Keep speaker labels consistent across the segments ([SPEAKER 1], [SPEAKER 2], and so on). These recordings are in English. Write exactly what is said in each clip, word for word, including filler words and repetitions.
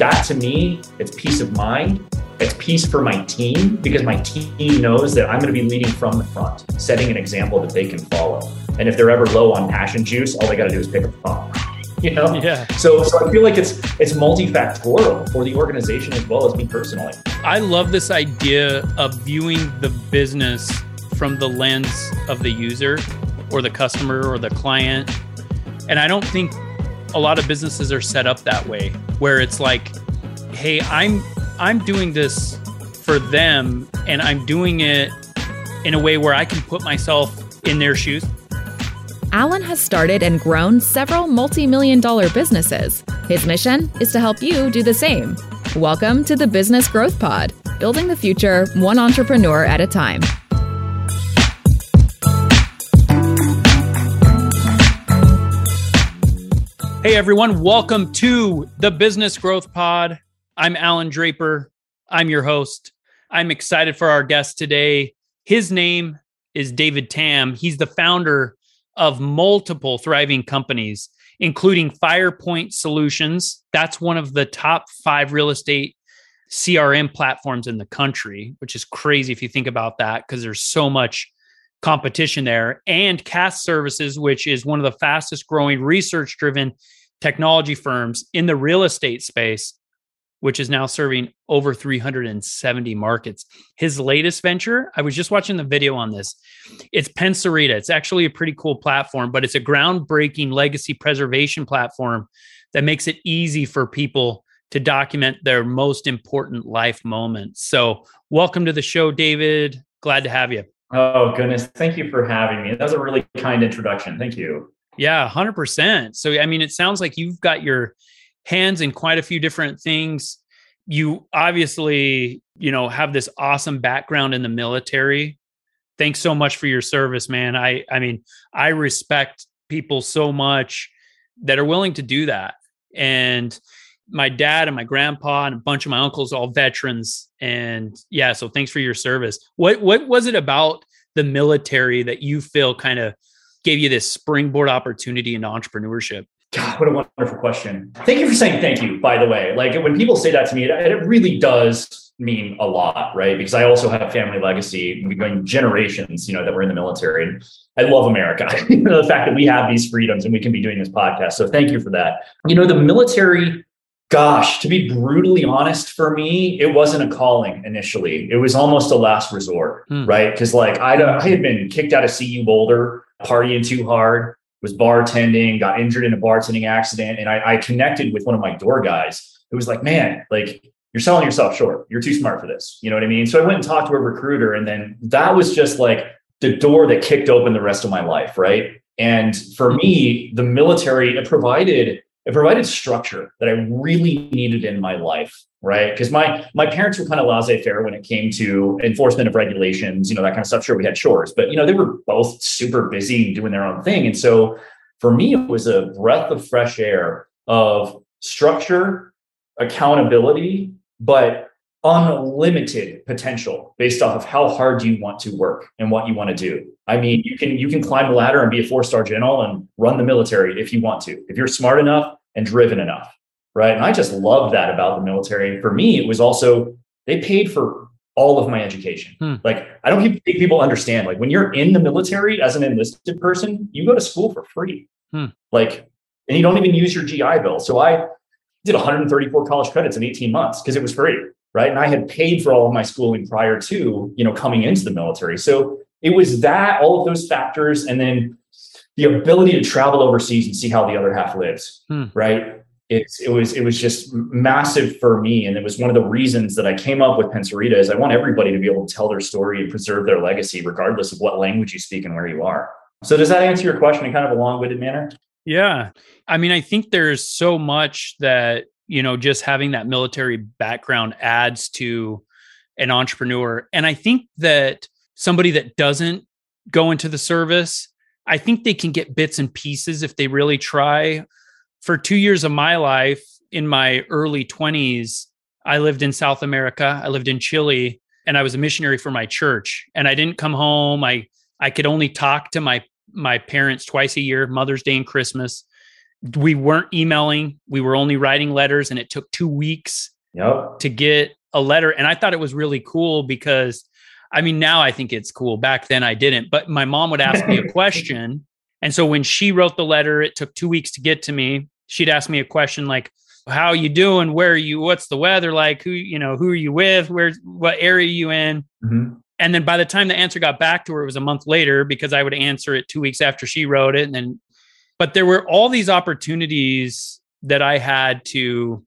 [SPEAKER 1] that to me, it's peace of mind. It's peace for my team because my team knows that I'm going to be leading from the front, setting an example that they can follow. And if they're ever low on passion juice, all they got to do is pick up the phone. You know?
[SPEAKER 2] Yeah.
[SPEAKER 1] So, so I feel like it's it's multifactorial for the organization as well as me personally.
[SPEAKER 2] I love this idea of viewing the business from the lens of the user or the customer or the client. And I don't think a lot of businesses are set up that way, where it's like, hey, I'm I'm doing this for them and I'm doing it in a way where I can put myself in their shoes.
[SPEAKER 3] Alan has started and grown several multi-million dollar businesses. His mission is to help you do the same. Welcome to the Business Growth Pod, building the future one entrepreneur at a time.
[SPEAKER 2] Hey everyone, welcome to the Business Growth Pod. I'm Alan Draper. I'm your host. I'm excited for our guest today. His name is David Tam. He's the founder of multiple thriving companies, including Firepoint Solutions. That's one of the top five real estate C R M platforms in the country, which is crazy if you think about that, because there's so much competition there. And Cast Services, which is one of the fastest growing research-driven technology firms in the real estate space, which is now serving over three hundred seventy markets. His latest venture, I was just watching the video on this. It's Penserita. It's actually a pretty cool platform, but it's a groundbreaking legacy preservation platform that makes it easy for people to document their most important life moments. So welcome to the show, David. Glad to have you.
[SPEAKER 1] Oh, goodness. Thank you for having me. That was a really kind introduction. Thank you.
[SPEAKER 2] Yeah, one hundred percent. So, I mean, it sounds like you've got your hands in quite a few different things. You obviously, you know, have this awesome background in the military. Thanks so much for your service, man. I, I mean, I respect people so much that are willing to do that. And my dad and my grandpa and a bunch of my uncles, all veterans. And yeah, so thanks for your service. What, what was it about the military that you feel kind of gave you this springboard opportunity into entrepreneurship?
[SPEAKER 1] God, what a wonderful question. Thank you for saying thank you, by the way. Like when people say that to me, it, it really does mean a lot, right? Because I also have family legacy, we're going generations, you know, that we're in the military. And I love America. You know, the fact that we have these freedoms and we can be doing this podcast. So thank you for that. You know, the military, gosh, to be brutally honest, for me, it wasn't a calling initially. It was almost a last resort, hmm. right? Because like I'd, I had been kicked out of C U Boulder, partying too hard, was bartending, got injured in a bartending accident. And I, I connected with one of my door guys who was like, man, like you're selling yourself short. You're too smart for this. You know what I mean? So I went and talked to a recruiter, and then that was just like the door that kicked open the rest of my life. Right. And for me, the military, it provided, it provided structure that I really needed in my life. Right. Because my, my parents were kind of laissez-faire when it came to enforcement of regulations, you know, that kind of stuff. Sure, we had chores, but, you know, they were both super busy doing their own thing. And so for me, it was a breath of fresh air of structure, accountability, but unlimited potential based off of how hard you want to work and what you want to do. I mean, you can, you can climb the ladder and be a four-star general and run the military if you want to, if you're smart enough and driven enough. Right. And I just love that about the military. For me, it was also, they paid for all of my education. Hmm. Like, I don't think people understand, like when you're in the military as an enlisted person, you go to school for free. Hmm. Like, and you don't even use your G I Bill. So I did one hundred thirty-four college credits in eighteen months because it was free. Right. And I had paid for all of my schooling prior to, you know, coming into the military. So it was that, all of those factors, and then the ability to travel overseas and see how the other half lives. Hmm. Right. It's, it was, it was just massive for me. And it was one of the reasons that I came up with Penserita is I want everybody to be able to tell their story and preserve their legacy, regardless of what language you speak and where you are. So does that answer your question in kind of a long-winded manner?
[SPEAKER 2] Yeah. I mean, I think there's so much that, you know, just having that military background adds to an entrepreneur. And I think that somebody that doesn't go into the service, I think they can get bits and pieces if they really try. For two years of my life, in my early twenties, I lived in South America. I lived in Chile, and I was a missionary for my church. And I didn't come home. I I could only talk to my my parents twice a year, Mother's Day and Christmas. we weren't emailing. We were only writing letters, and it took two weeks
[SPEAKER 1] Yep.
[SPEAKER 2] to get a letter. And I thought it was really cool because, I mean, now I think it's cool. Back then I didn't, but my mom would ask me a question. And so when she wrote the letter, it took two weeks to get to me. She'd ask me a question like, how are you doing? Where are you? What's the weather like? Who, you know, who are you with? Where's, what area are you in?
[SPEAKER 1] Mm-hmm.
[SPEAKER 2] And then by the time the answer got back to her, it was a month later because I would answer it two weeks after she wrote it. And then, but there were all these opportunities that I had to,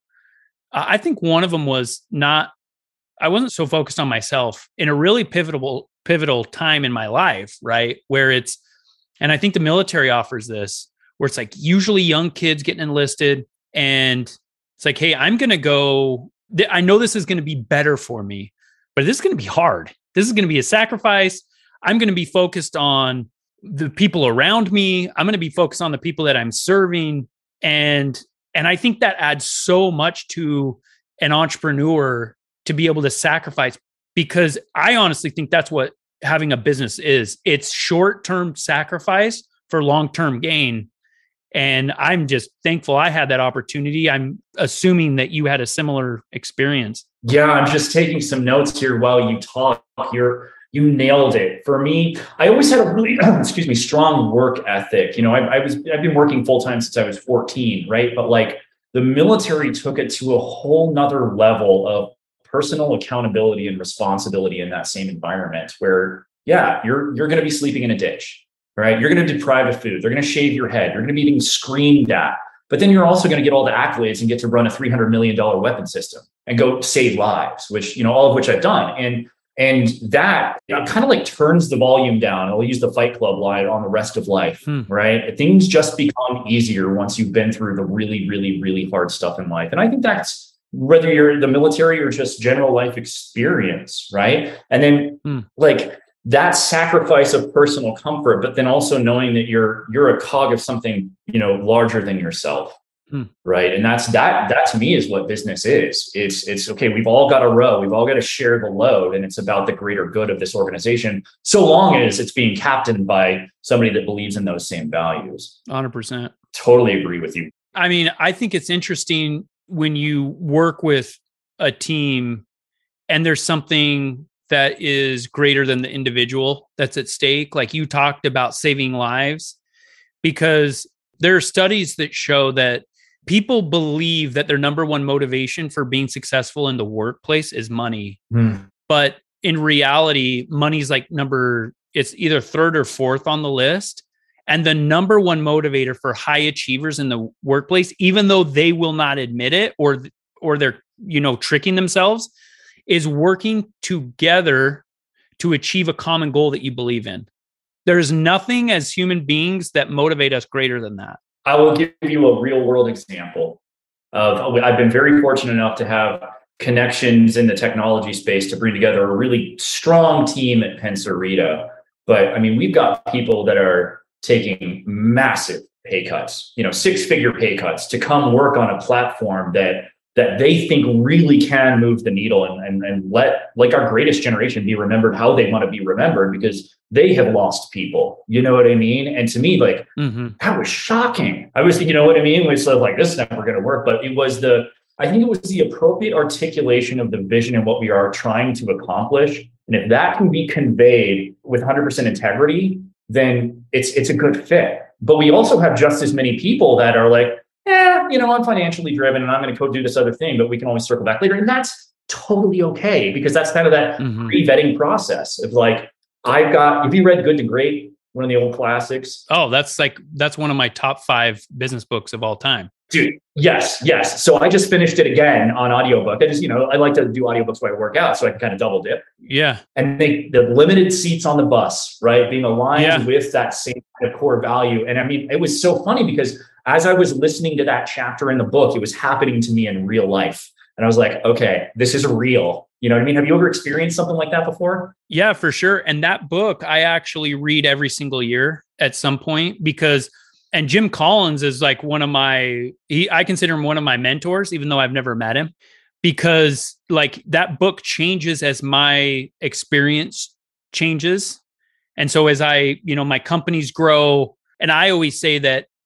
[SPEAKER 2] I think one of them was not, I wasn't so focused on myself in a really pivotal, pivotal time in my life, right? Where it's, and I think the military offers this, where it's like usually young kids getting enlisted and it's like, hey, I'm going to go, I know this is going to be better for me, but this is going to be hard. This is going to be a sacrifice. I'm going to be focused on the people around me. I'm going to be focused on the people that I'm serving. And, and I think that adds so much to an entrepreneur to be able to sacrifice, because I honestly think that's what having a business is. It's short-term sacrifice for long-term gain. And I'm just thankful I had that opportunity. I'm assuming that you had a similar experience.
[SPEAKER 1] Yeah, I'm just taking some notes here while you talk. You're, you nailed it. For me, I always had a really, excuse me, strong work ethic. You know, I, I was, I've been working full-time since I was fourteen, right? But like the military took it to a whole nother level of personal accountability and responsibility in that same environment where, yeah, you're, you're going to be sleeping in a ditch. Right? You're going to deprive of food. They're going to shave your head. You're going to be being screamed at. But then you're also going to get all the accolades and get to run a three hundred million dollars weapon system and go save lives, which, you know, all of which I've done. And, and that you know, kind of like turns the volume down. I'll use the Fight Club line on the rest of life, hmm. right? Things just become easier once you've been through the really, really, really hard stuff in life. And I think that's whether you're in the military or just general life experience, right? And then hmm. like, that sacrifice of personal comfort, but then also knowing that you're you're a cog of something, you know, larger than yourself, hmm. right? And that's that. That to me is what business is. It's it's okay. We've all got to row. We've all got to share the load, and it's about the greater good of this organization. So long as it's being captained by somebody that believes in those same values.
[SPEAKER 2] one hundred percent.
[SPEAKER 1] Totally agree with you.
[SPEAKER 2] I mean, I think it's interesting when you work with a team, and there's something that is greater than the individual that's at stake. Like you talked about saving lives, because there are studies that show that people believe that their number one motivation for being successful in the workplace is money. Mm. But in reality, money's like number, it's either third or fourth on the list. And the number one motivator for high achievers in the workplace, even though they will not admit it or, or they're, you know, tricking themselves, is working together to achieve a common goal that you believe in. There's nothing as human beings that motivate us greater than that.
[SPEAKER 1] I will give you a real world example of, I've been very fortunate enough to have connections in the technology space to bring together a really strong team at Pencerita. But I mean, we've got people that are taking massive pay cuts, you know, six figure pay cuts to come work on a platform that that they think really can move the needle and, and, and let like our greatest generation be remembered how they want to be remembered, because they have lost people. You know what I mean? And to me, like, mm-hmm. that was shocking. I was, you know what I mean? It was sort of like, this is never going to work. But it was the, I think it was the appropriate articulation of the vision and what we are trying to accomplish. And if that can be conveyed with one hundred percent integrity, then it's it's a good fit. But we also have just as many people that are like, yeah, you know, I'm financially driven and I'm going to go do this other thing, but we can always circle back later. And that's totally okay, because that's kind of that mm-hmm. pre-vetting process of like, I've got, have you read Good to Great? One of the old classics.
[SPEAKER 2] Oh, that's like, that's one of my top five business books of all time.
[SPEAKER 1] Dude, yes, yes. So I just finished it again on audiobook. I just, you know, I like to do audiobooks while I work out, so I can kind of double dip.
[SPEAKER 2] Yeah.
[SPEAKER 1] And they, the limited seats on the bus, right? Being aligned yeah. with that same kind of core value. And I mean, it was so funny because as I was listening to that chapter in the book, it was happening to me in real life. And I was like, okay, this is real. You know what I mean? Have you ever experienced something like that before?
[SPEAKER 2] Yeah, for sure. And that book, I actually read every single year at some point because, and Jim Collins is like one of my, he, I consider him one of my mentors, even though I've never met him, because like that book changes as my experience changes. And so as I, you know, my companies grow, and I always say that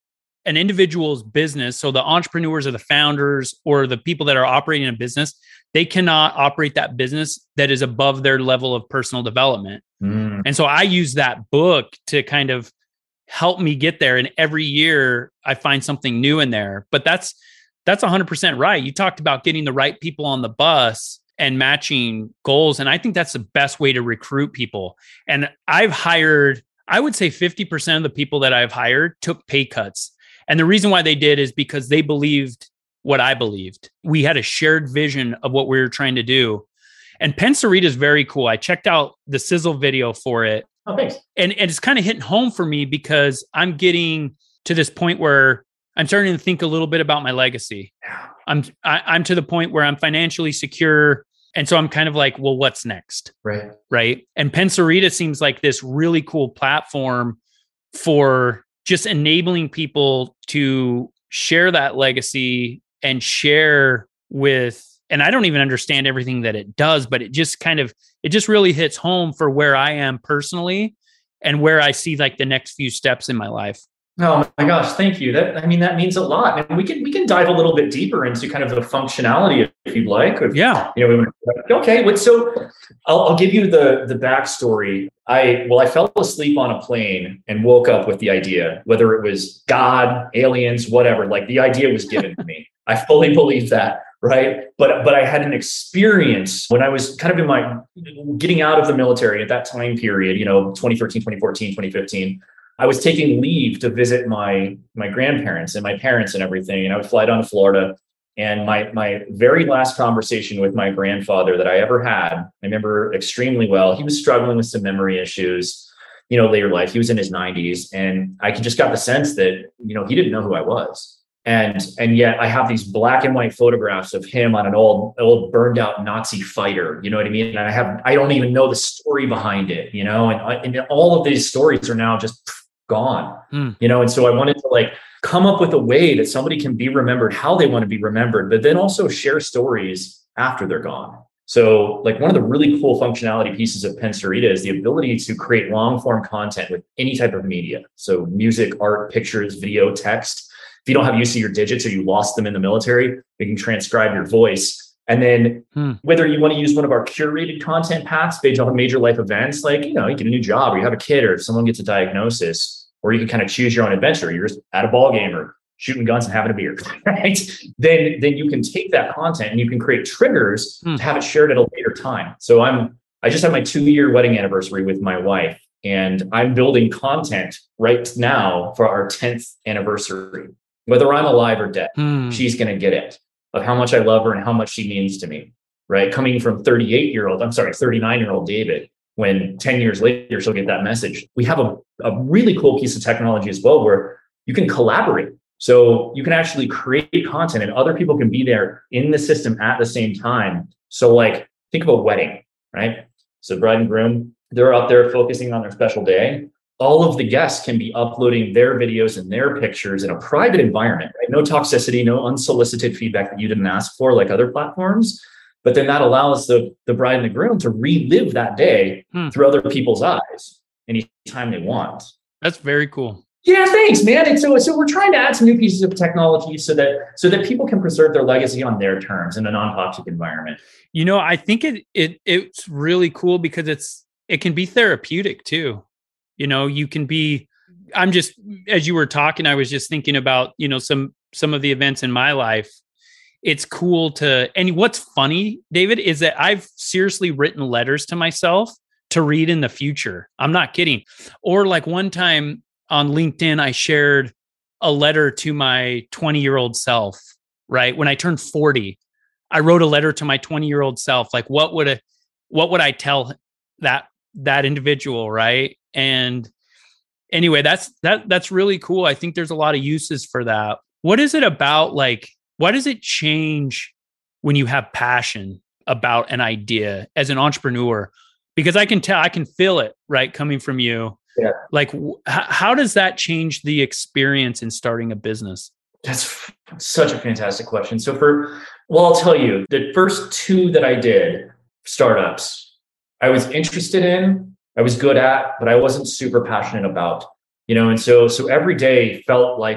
[SPEAKER 2] an individual's business, so the entrepreneurs or the founders or the people that are operating a business, they cannot operate that business that is above their level of personal development. Mm. And so I use that book to kind of help me get there. And every year I find something new in there. But that's that's one hundred percent right. You talked about getting the right people on the bus and matching goals. And I think that's the best way to recruit people. And I've hired, I would say fifty percent of the people that I've hired took pay cuts. And the reason why they did is because they believed what I believed. We had a shared vision of what we were trying to do. And Pensareeta is very cool. I checked out the sizzle video for it.
[SPEAKER 1] Oh, thanks.
[SPEAKER 2] And, and it's kind of hitting home for me because I'm getting to this point where I'm starting to think a little bit about my legacy. I'm I, I'm to the point where I'm financially secure. And so I'm kind of like, well, what's next?
[SPEAKER 1] Right.
[SPEAKER 2] Right. And Pensareeta seems like this really cool platform for just enabling people to share that legacy and share with, and I don't even understand everything that it does, but it just kind of, it just really hits home for where I am personally and where I see like the next few steps in my life.
[SPEAKER 1] Oh my gosh, thank you. That I mean, that means a lot. And we can we can dive a little bit deeper into kind of the functionality if you'd like. If,
[SPEAKER 2] yeah.
[SPEAKER 1] You know, okay. So I'll, I'll give you the the backstory. I well, I fell asleep on a plane and woke up with the idea, whether it was God, aliens, whatever. Like the idea was given to me. I fully believe that. Right. But but I had an experience when I was kind of in my getting out of the military at that time period, you know, twenty thirteen, twenty fourteen, twenty fifteen. I was taking leave to visit my my grandparents and my parents and everything. And I would fly down to Florida. And my my very last conversation with my grandfather that I ever had, I remember extremely well. He was struggling with some memory issues, you know, later life. He was in his nineties. And I just got the sense that, you know, he didn't know who I was. And and yet I have these black and white photographs of him on an old, old burned out Nazi fighter. You know what I mean? And I have I don't even know the story behind it, you know, and, and all of these stories are now just gone, mm. you know? And so I wanted to like come up with a way that somebody can be remembered how they want to be remembered, but then also share stories after they're gone. So like one of the really cool functionality pieces of Pensareeta is the ability to create long form content with any type of media. So music, art, pictures, video, text. If you don't have use of your digits or you lost them in the military, you can transcribe your voice. And then hmm. whether you want to use one of our curated content paths based on major life events, like, you know, you get a new job or you have a kid or if someone gets a diagnosis, or you can kind of choose your own adventure. You're just at a ball game or shooting guns and having a beer, right? Then, then you can take that content and you can create triggers hmm. to have it shared at a later time. So I'm, I just had my two year wedding anniversary with my wife and I'm building content right now for our tenth anniversary. Whether I'm alive or dead, hmm. she's going to get it of how much I love her and how much she means to me, right? Coming from thirty-eight year old, I'm sorry, thirty-nine year old David, when ten years later, she'll get that message. We have a, a really cool piece of technology as well, where you can collaborate. So you can actually create content and other people can be there in the system at the same time. So like, think of a wedding, right? So bride and groom, they're out there focusing on their special day. All of the guests can be uploading their videos and their pictures in a private environment, right? No toxicity, no unsolicited feedback that you didn't ask for like other platforms. But then that allows the, the bride and the groom to relive that day hmm. through other people's eyes anytime they want.
[SPEAKER 2] That's very cool.
[SPEAKER 1] Yeah, thanks, man. And so, so we're trying to add some new pieces of technology so that so that people can preserve their legacy on their terms in a non-toxic environment.
[SPEAKER 2] You know, I think it it it's really cool because it's it can be therapeutic too. You know, you can be, I'm just, as you were talking, I was just thinking about, you know, some, some of the events in my life. It's cool to, and what's funny, David, is that I've seriously written letters to myself to read in the future. I'm not kidding. Or like one time on LinkedIn, I shared a letter to my twenty year old self, right? When I turned forty, I wrote a letter to my twenty year old self. Like what would a, what would I tell that, that individual, right? And anyway, that's that that's really cool. I think there's a lot of uses for that. What is it about, like, why does it change when you have passion about an idea as an entrepreneur? Because I can tell, I can feel it, right, coming from you. Yeah. Like, h- how does that change the experience in starting a business?
[SPEAKER 1] That's such a fantastic question. So for, well, I'll tell you, the first two that I did, startups, I was interested in, I was good at, but I wasn't super passionate about, you know, and so, so every day felt like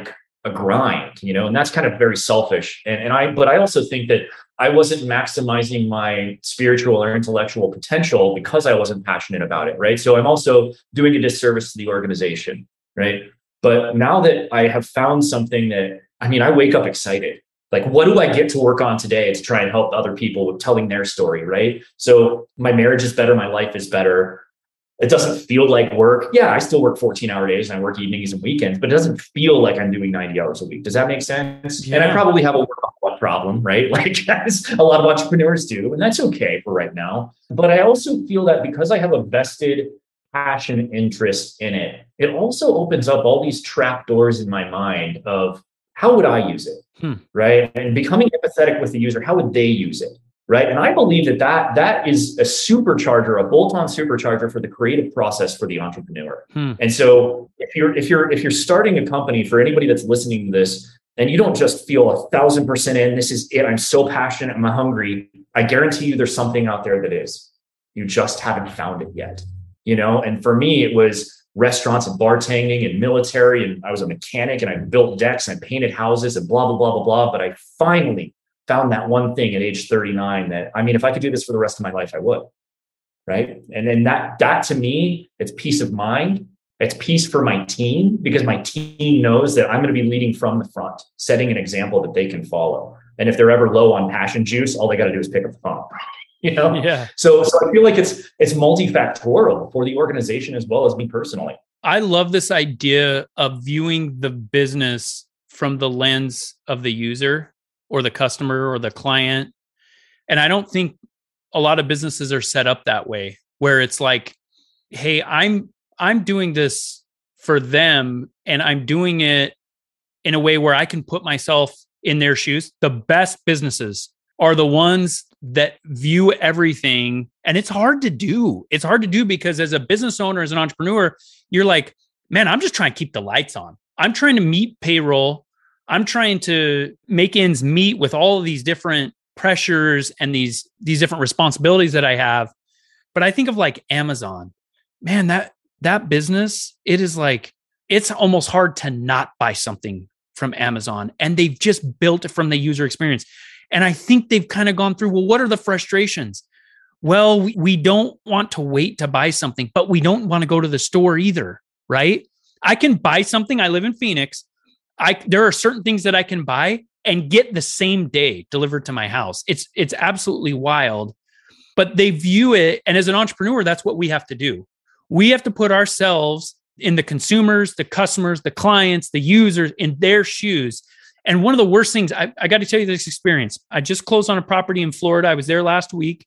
[SPEAKER 1] a grind, you know, and that's kind of very selfish. And, and I, but I also think that I wasn't maximizing my spiritual or intellectual potential because I wasn't passionate about it. Right. So I'm also doing a disservice to the organization. Right. But now that I have found something that, I mean, I wake up excited. Like, what do I get to work on today to try and help other people with telling their story? Right. So my marriage is better. My life is better. It doesn't feel like work. Yeah, I still work fourteen hour days and I work evenings and weekends, but it doesn't feel like I'm doing ninety hours a week. Does that make sense? Yeah. And I probably have a work problem, right? Like as a lot of entrepreneurs do, and that's okay for right now. But I also feel that because I have a vested passion, interest in it, it also opens up all these trap doors in my mind of how would I use it, hmm. right? And becoming empathetic with the user, how would they use it? Right. And I believe that, that that is a supercharger, a bolt-on supercharger for the creative process for the entrepreneur. Hmm. And so if you're if you're if you're starting a company, for anybody that's listening to this, and you don't just feel a thousand percent in, this is it, I'm so passionate, I'm hungry, I guarantee you there's something out there that is. You just haven't found it yet. You know, and for me, it was restaurants and bartending and military, and I was a mechanic and I built decks and I painted houses and blah, blah, blah, blah, blah. But I finally found that one thing at age thirty-nine that, I mean, if I could do this for the rest of my life, I would. Right. And then that, that to me, it's peace of mind. It's peace for my team, because my team knows that I'm going to be leading from the front, setting an example that they can follow. And if they're ever low on passion juice, all they got to do is pick up the phone. You know? Yeah. So, so I feel like it's, it's multifactorial for the organization as well as me personally.
[SPEAKER 2] I love this idea of viewing the business from the lens of the user or the customer or the client. And I don't think a lot of businesses are set up that way, where it's like, hey, I'm I'm doing this for them, and I'm doing it in a way where I can put myself in their shoes. The best businesses are the ones that view everything. And it's hard to do. It's hard to do because as a business owner, as an entrepreneur, you're like, man, I'm just trying to keep the lights on. I'm trying to meet payroll. I'm trying to make ends meet with all of these different pressures and these, these different responsibilities that I have. But I think of like Amazon, man, that, that business, it is like, it's almost hard to not buy something from Amazon. And they've just built it from the user experience. And I think they've kind of gone through, well, what are the frustrations? Well, we, we don't want to wait to buy something, but we don't want to go to the store either, right? I can buy something. I live in Phoenix. I there are certain things that I can buy and get the same day delivered to my house. It's it's absolutely wild, but they view it. And as an entrepreneur, that's what we have to do. We have to put ourselves in the consumers, the customers, the clients, the users, in their shoes. And one of the worst things, I, I got to tell you this experience. I just closed on a property in Florida. I was there last week,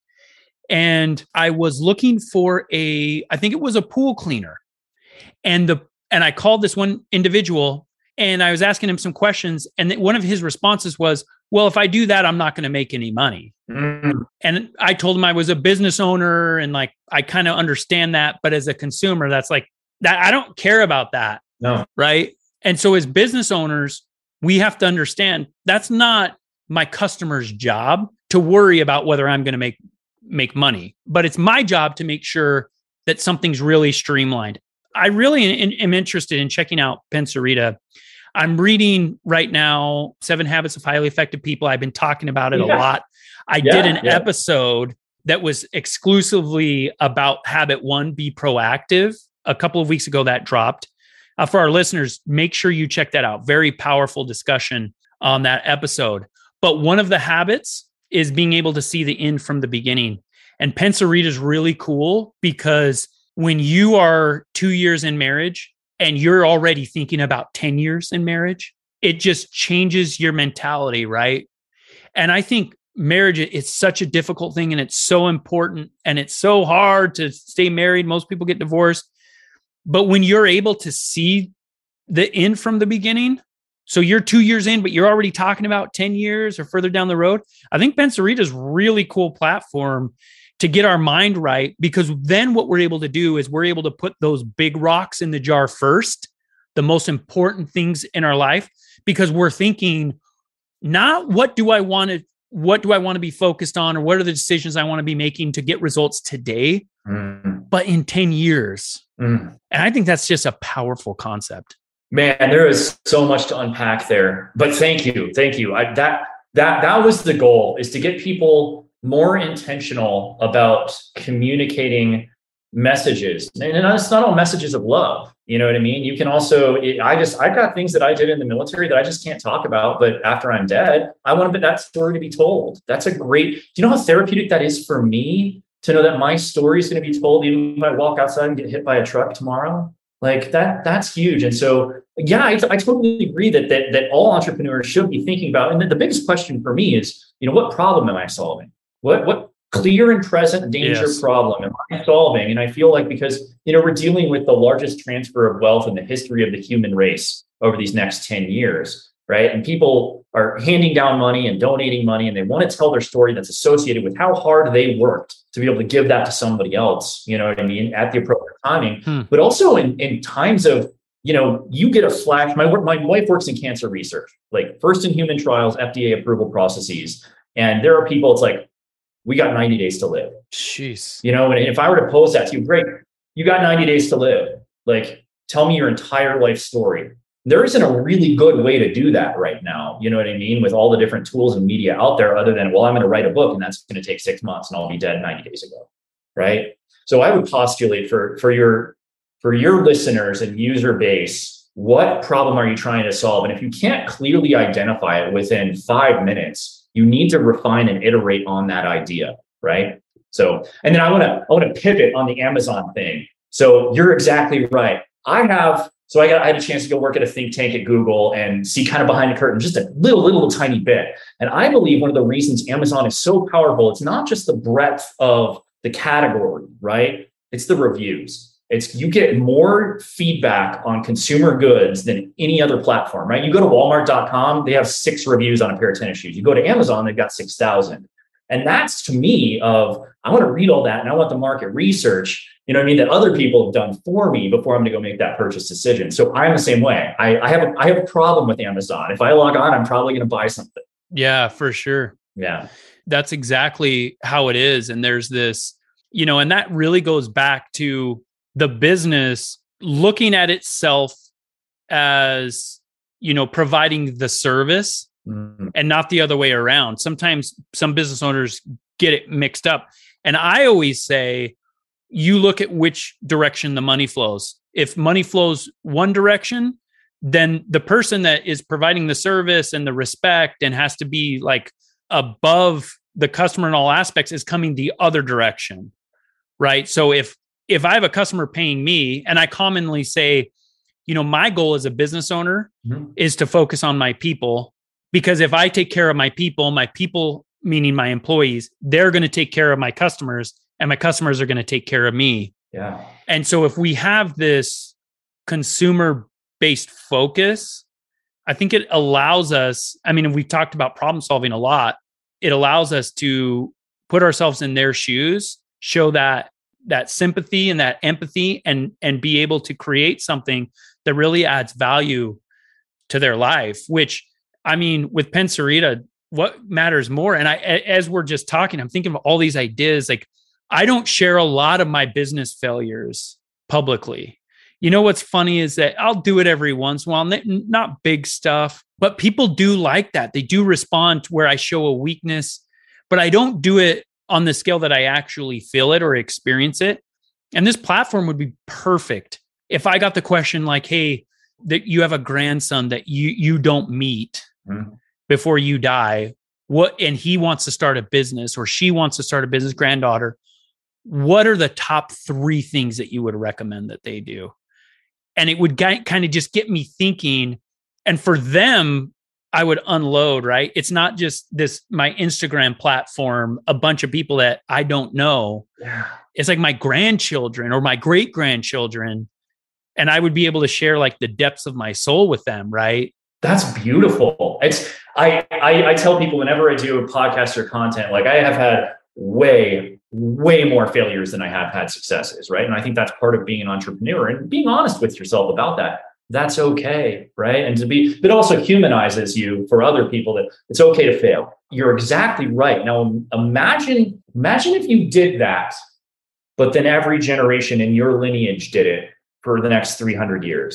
[SPEAKER 2] and I was looking for a, I think it was a pool cleaner. And the and I called this one individual, and I was asking him some questions. And one of his responses was, well, if I do that, I'm not going to make any money. Mm-hmm. And I told him I was a business owner, and like, I kind of understand that. But as a consumer, that's like, that I don't care about that.
[SPEAKER 1] No.
[SPEAKER 2] Right. And so as business owners, we have to understand that's not my customer's job to worry about whether I'm going to make, make money, but it's my job to make sure that something's really streamlined. I really am interested in checking out Penserita. I'm reading right now, Seven Habits of Highly Effective People. I've been talking about it yeah. a lot. I yeah, did an yeah. episode that was exclusively about habit one, be proactive. A couple of weeks ago that dropped. Uh, for our listeners, make sure you check that out. Very powerful discussion on that episode. But one of the habits is being able to see the end from the beginning. And Penserita is really cool because when you are two years in marriage and you're already thinking about ten years in marriage, it just changes your mentality, right? And I think marriage, it's such a difficult thing, and it's so important, and it's so hard to stay married. Most people get divorced. But when you're able to see the end from the beginning, so you're two years in, but you're already talking about ten years or further down the road, I think Penserita is a really cool platform to get our mind right, because then what we're able to do is we're able to put those big rocks in the jar first, the most important things in our life, because we're thinking, not what do I want to, what do I want to be focused on, or what are the decisions I want to be making to get results today, mm. but in ten years. Mm. And I think that's just a powerful concept.
[SPEAKER 1] Man, there is so much to unpack there, but thank you. Thank you. I, that, that, that was the goal, is to get people more intentional about communicating messages. And it's not all messages of love. You know what I mean? You can also, I just, I've got things that I did in the military that I just can't talk about, but after I'm dead, I want that story to be told. That's a great, do you know how therapeutic that is for me to know that my story is going to be told even if I walk outside and get hit by a truck tomorrow? Like that, that's huge. And so, yeah, I, I totally agree that, that, that all entrepreneurs should be thinking about. And the, the biggest question for me is, you know, what problem am I solving? What, what clear and present danger yes. problem am I solving? And I feel like because, you know, we're dealing with the largest transfer of wealth in the history of the human race over these next ten years, right? And people are handing down money and donating money, and they want to tell their story that's associated with how hard they worked to be able to give that to somebody else, you know what I mean, at the appropriate timing. Hmm. But also in, in times of, you know, you get a flash. My, my wife works in cancer research, like first in human trials, F D A approval processes. And there are people, it's like, we got ninety days to live.
[SPEAKER 2] Jeez.
[SPEAKER 1] You know, and if I were to pose that to you, great, you got ninety days to live. Like, tell me your entire life story. There isn't a really good way to do that right now. You know what I mean? With all the different tools and media out there, other than, well, I'm going to write a book and that's going to take six months and I'll be dead ninety days ago. Right. So I would postulate for, for your, for your listeners and user base, what problem are you trying to solve? And if you can't clearly identify it within five minutes, you need to refine and iterate on that idea, right? So, and then I want to I want to pivot on the Amazon thing. So you're exactly right. I have so I got I had a chance to go work at a think tank at Google and see kind of behind the curtain just a little little tiny bit. And I believe one of the reasons Amazon is so powerful, it's not just the breadth of the category, right? It's the reviews. It's you get more feedback on consumer goods than any other platform, right? You go to walmart dot com, they have six reviews on a pair of tennis shoes. You go to Amazon, they've got six thousand. And that's to me of, I want to read all that and I want the market research, you know what I mean, that other people have done for me before I'm going to go make that purchase decision. So I'm the same way. I, I have a, I have a problem with Amazon. If I log on, I'm probably going to buy something.
[SPEAKER 2] Yeah, for sure.
[SPEAKER 1] Yeah.
[SPEAKER 2] That's exactly how it is. And there's this, you know, and that really goes back to the business looking at itself as, you know, providing the service mm-hmm. and not the other way around. Sometimes some business owners get it mixed up. And I always say, you look at which direction the money flows. If money flows one direction, then the person that is providing the service and the respect and has to be like above the customer in all aspects is coming the other direction, right? So if If I have a customer paying me, and I commonly say, you know, my goal as a business owner mm-hmm. is to focus on my people, because if I take care of my people, my people, meaning my employees, they're going to take care of my customers and my customers are going to take care of me.
[SPEAKER 1] Yeah.
[SPEAKER 2] And so if we have this consumer-based focus, I think it allows us, I mean, we've talked about problem solving a lot. It allows us to put ourselves in their shoes, show that that sympathy and that empathy, and, and be able to create something that really adds value to their life, which, I mean, with Penserita, what matters more? And I, as we're just talking, I'm thinking of all these ideas. Like, I don't share a lot of my business failures publicly. You know, what's funny is that I'll do it every once in a while, not big stuff, but people do like that. They do respond to where I show a weakness, but I don't do it on the scale that I actually feel it or experience it. And this platform would be perfect if I got the question like, hey, that you have a grandson that you you don't meet mm-hmm. before you die, what, and he wants to start a business or she wants to start a business, granddaughter, what are the top three things that you would recommend that they do? And it would kind of just get me thinking. And for them, I would unload, right? It's not just this, my Instagram platform, a bunch of people that I don't know.
[SPEAKER 1] Yeah.
[SPEAKER 2] It's like my grandchildren or my great grandchildren. And I would be able to share like the depths of my soul with them, right?
[SPEAKER 1] That's beautiful. It's, I, I, I tell people whenever I do a podcast or content, like I have had way, way more failures than I have had successes, right? And I think that's part of being an entrepreneur and being honest with yourself about that. That's okay, right? And to be, but also humanizes you for other people that it's okay to fail. You're exactly right. Now, imagine, imagine if you did that, but then every generation in your lineage did it for the next three hundred years.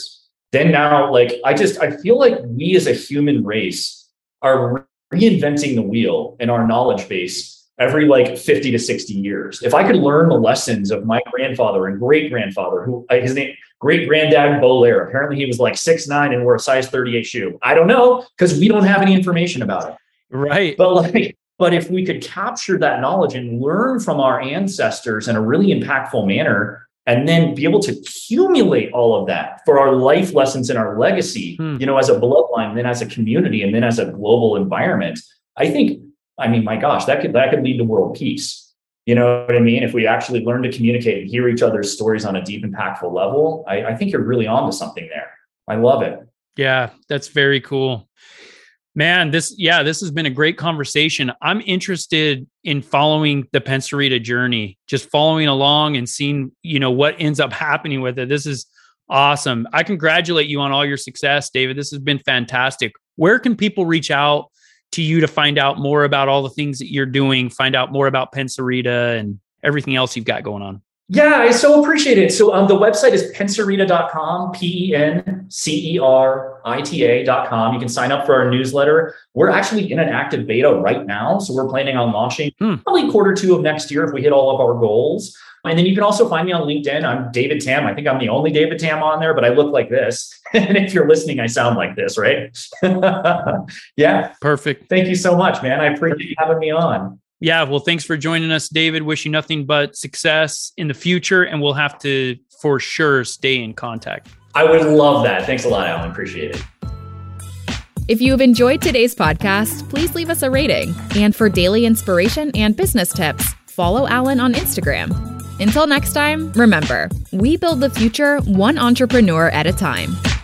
[SPEAKER 1] then now, like, I just, I feel like we as a human race are reinventing the wheel in our knowledge base every like fifty to sixty years. If I could learn the lessons of my grandfather and great grandfather, who his name, great granddad Bolaire, apparently he was like six nine and wore a size thirty-eight shoe. I don't know, because we don't have any information about it.
[SPEAKER 2] Right.
[SPEAKER 1] But like, but if we could capture that knowledge and learn from our ancestors in a really impactful manner, and then be able to accumulate all of that for our life lessons and our legacy, hmm. you know, as a bloodline, then as a community, and then as a global environment, I think, I mean, my gosh, that could, that could lead to world peace. You know what I mean? If we actually learn to communicate and hear each other's stories on a deep, impactful level, I, I think you're really onto something there. I love it.
[SPEAKER 2] Yeah, that's very cool. Man, this, yeah, this has been a great conversation. I'm interested in following the Penserita journey, just following along and seeing, you know, what ends up happening with it. This is awesome. I congratulate you on all your success, David. This has been fantastic. Where can people reach out to you to find out more about all the things that you're doing, find out more about Penserita and everything else you've got going on?
[SPEAKER 1] Yeah, I so appreciate it. So um, the website is penserita dot com, P E N C E R I T A dot com. You can sign up for our newsletter. We're actually in an active beta right now. So we're planning on launching hmm. probably quarter two of next year if we hit all of our goals. And then you can also find me on LinkedIn. I'm David Tam. I think I'm the only David Tam on there, but I look like this. And if you're listening, I sound like this, right? Yeah.
[SPEAKER 2] Perfect.
[SPEAKER 1] Thank you so much, man. I appreciate you having me on.
[SPEAKER 2] Yeah, well, thanks for joining us, David. Wish you nothing but success in the future, and we'll have to, for sure, stay in contact.
[SPEAKER 1] I would love that. Thanks a lot, Alan. Appreciate it.
[SPEAKER 3] If you have enjoyed today's podcast, please leave us a rating. And for daily inspiration and business tips, follow Alan on Instagram. Until next time, remember, we build the future one entrepreneur at a time.